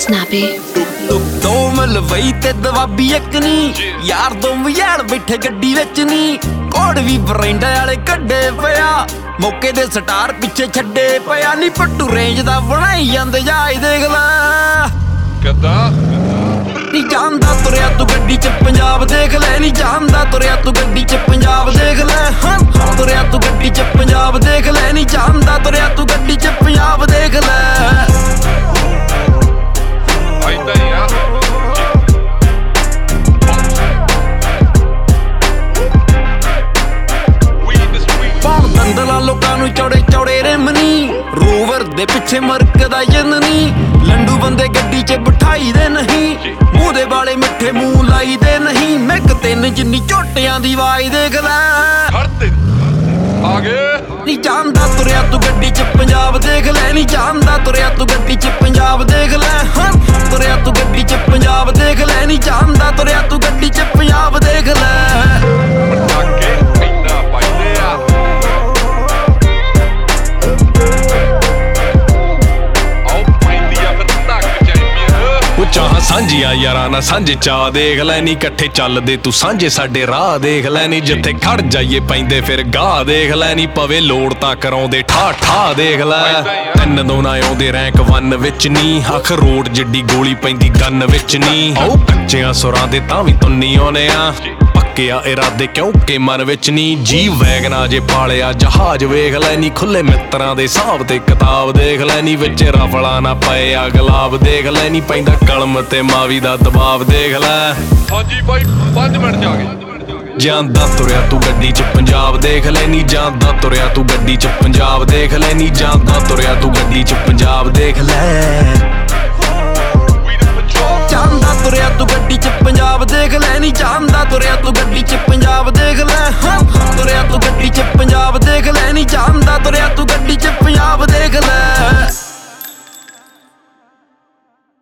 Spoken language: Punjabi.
Snappy ਦੋ ਮਲਵਈ ਤੇ ਦਵਾਬੀ ਇੱਕ ਨੀ ਯਾਰ ਦੋ ਮਯਾਲ ਬੈਠੇ ਗੱਡੀ ਵਿੱਚ ਨੀ ਕੋੜ ਵੀ ਬਰੈਂਡਾ ਵਾਲੇ ਕੱਢੇ ਪਿਆ ਮੌਕੇ ਦੇ ਸਟਾਰ ਪਿੱਛੇ ਛੱਡੇ ਪਿਆ ਨੀ ਪੱਟੂ ਰੇਂਜ ਦਾ ਬਣਾਈ ਜਾਂਦੇ ਜਾਈ ਦੇਖ ਲੈ ਕਿੱਦਾਂ ਨੀ ਜਾਂਦਾ ਤੁਰਿਆ ਤੂੰ ਗੱਡੀ 'ਚ ਪੰਜਾਬ ਦੇਖ ਲੈ ਨੀ ਜਾਂਦਾ ਤੁਰਿਆ ਤੂੰ ਗੱਡੀ 'ਚ ਪੰਜਾਬ ਦੇਖ ਲੈ ਹਾਂ ਤੁਰਿਆ ਤੂੰ ਗੱਡੀ 'ਚ ਪੰਜਾਬ ਦੇਖ ਲੈ ਨੀ ਜਾਂਦਾ ਤੁਰਿਆ ਤੂੰ ਗੱਡੀ 'ਚ ਪੰਜਾਬ ਦੇਖ ਲੈ ਆਈਦਾ ਯਾਰ ਦੰਦਲਾਂ ਲੋਕਾਂ ਨੂੰ ਚੌੜੇ ਚੌੜੇ ਰਿਮਨੀ ਰੋਵਰ ਦੇ ਪਿੱਛੇ ਮਰਕਦਾ ਜਨਨੀ ਲੰਡੂ ਬੰਦੇ ਗੱਡੀ 'ਚ ਬਿਠਾਈ ਦੇ ਨਹੀਂ ਮੂੰਹ ਦੇ ਵਾਲੇ ਮਿੱਠੇ ਮੂੰਹ ਲਾਈ ਦੇ ਨਹੀਂ ਮਿੱਕ ਤਿੰਨ ਜਿੰਨੀ ਝੋਟਿਆਂ ਦੀ ਆਵਾਜ਼ ਦੇਖ ਲੈ ਖੜਤੇ ਆ ਗਏ ਨੀ ਜਾਂਦਾ ਤੁਰਿਆ ਤੂੰ ਗੱਡੀ 'ਚ ਪੰਜਾਬ ਦੇਖ ਲੈ ਨੀ ਜਾਂਦਾ ਤੁਰਿਆ ਤੂੰ ਗੱਡੀ 'ਚ ਪੰਜਾਬ ਦੇਖ ਲੈ ਹਾਂ ਤੁਰਿਆ ਤੂੰ ਗੱਡੀ 'ਚ ਪੰਜਾਬ ਦੇਖ ਲੈ ਨੀ ਜਾਂਦਾ ਤੁਰਿਆ ਤੂੰ ਗੱਡੀ 'ਚ ਪੰਜਾਬ ਦੇਖ ਲੈ ਪਟਾਕੇ ਇੰਨਾ ਪਾਈਦੇ ਆ ਚਾਹਾਂ ਸਾਂਝੀਆਂ ਯਾਰਾਂ ਨਾਲ ਸਾਂਝੇ ਚਾਹ ਦੇਖ ਲੈ ਨੀ ਇਕੱਠੇ ਚੱਲਦੇ ਤੂੰ ਸਾਂਝੇ ਸਾਡੇ ਰਾਹ ਦੇਖ ਲੈ ਨੀ ਜਿੱਥੇ ਖੜ ਜਾਈਏ ਪੈਂਦੇ ਫਿਰ ਗਾਹ ਦੇਖ ਲੈ ਨੀ ਪਵੇ ਲੋੜ ਤਾਂ ਕਰਾਉਂਦੇ ਠਾ ਠਾ ਦੇਖ ਲੈ ਤਿੰਨ ਦੋ ਨਾ ਆਉਂਦੇ ਰੈਂਕ 1 ਵਿੱਚ ਨੀ ਅੱਖ ਰੋਡ ਜਿੱਡੀ ਗੋਲੀ ਪੈਂਦੀ ਗੰਨ ਵਿੱਚ ਨੀ ਆਉ ਕੱਚਿਆਂ ਸੁਰਾਂ ਦੇ ਤਾਂ ਵੀ ਤੁੰਨੀ ਆਉਨੇ ਆ ਪੱਕਿਆ ਇਰਾਦੇ ਕਿਉਂਕਿ ਮਨ ਵਿੱਚ ਨੀ ਜੀ ਵੈਗਨਾ ਜੇ ਪਾਲਿਆ ਜਹਾਜ਼ ਵੇਖ ਲੈ ਨੀ ਖੁੱਲੇ ਮਿੱਤਰਾਂ ਦੇ ਹਿਸਾਬ ਤੇ ਕਿਤਾਬ ਦੇਖ ਲੈ ਨੀ ਵਿੱਚ ਰਫਲਾ ਨਾ ਪਏ ਆ ਗੁਲਾਬ ਦੇਖ ਲੈ ਨੀ ਪੈਂਦਾ ਕਲਮ ਤੇ ਮਾਵੀ ਦਾ ਦਬਾਬ ਦੇਖ ਲੈ ਹਾਂਜੀ ਬਾਈ 5 ਮਿੰਟ ਜਾ ਗਏ ਜਾਂਦਾ ਤੁਰਿਆ ਤੂੰ ਗੱਡੀ 'ਚ ਪੰਜਾਬ ਦੇਖ ਲੈ ਨੀ ਜਾਂਦਾ ਤੁਰਿਆ ਤੂੰ ਗੱਡੀ 'ਚ ਪੰਜਾਬ ਦੇਖ ਲੈ ਨੀ ਜਾਂਦਾ ਤੁਰਿਆ ਤੂੰ ਗੱਡੀ 'ਚ ਪੰਜਾਬ ਦੇਖ ਲੈ ਜਾਂਦਾ ਤੁਰਿਆ ਤੂੰ ਗੱਡੀ 'ਚ ਪੰਜਾਬ ਦੇਖ ਲੈ ਨੀ ਜਾਂਦਾ ਤੁਰਿਆ ਤੂੰ ਗੱਡੀ 'ਚ ਪੰਜਾਬ ਦੇਖ ਲੈ ਹਾਂ ਤੁਰਿਆ ਤੂੰ ਗੱਡੀ 'ਚ ਪੰਜਾਬ ਦੇਖ ਲੈ ਨੀ ਜਾਂਦਾ ਤੁਰਿਆ ਤੂੰ ਗੱਡੀ 'ਚ